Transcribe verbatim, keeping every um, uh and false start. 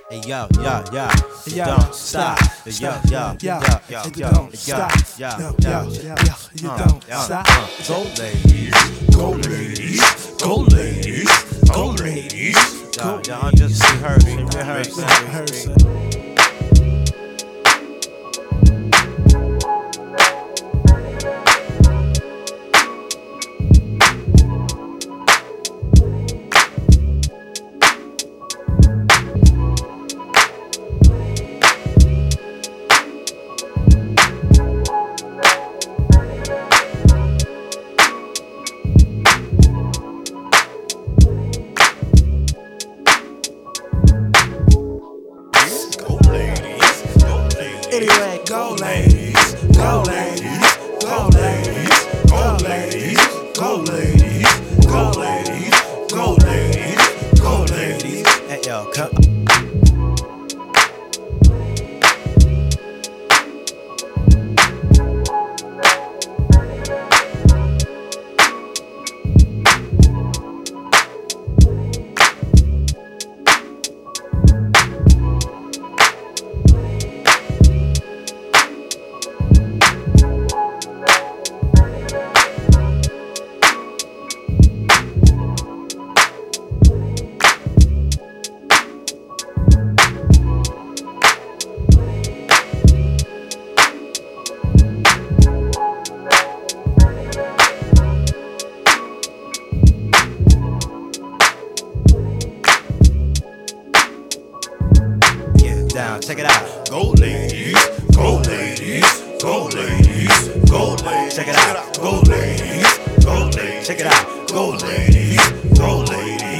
Hey yo, yo, yo, you Yo, don't stop, stop. Yo, stop, yo, yo, yo, yo, yo, you yo, don't yo, stop. yo, Yo, yo, yo, yo. yo, you Uh, don't uh, stop. uh. Go ladies, Go ladies, go ladies, go ladies, yo, go yo, I'm just rehearsing, rehearsing, rehearsing. Anyway, go ladies, go ladies, go ladies, go ladies, go ladies, go ladies, go ladies, go ladies. Hey yo, come. Down, check it out. Go ladies, go ladies, go ladies, go ladies. Check it out. Go ladies, go ladies. Check it out. Go ladies, go ladies.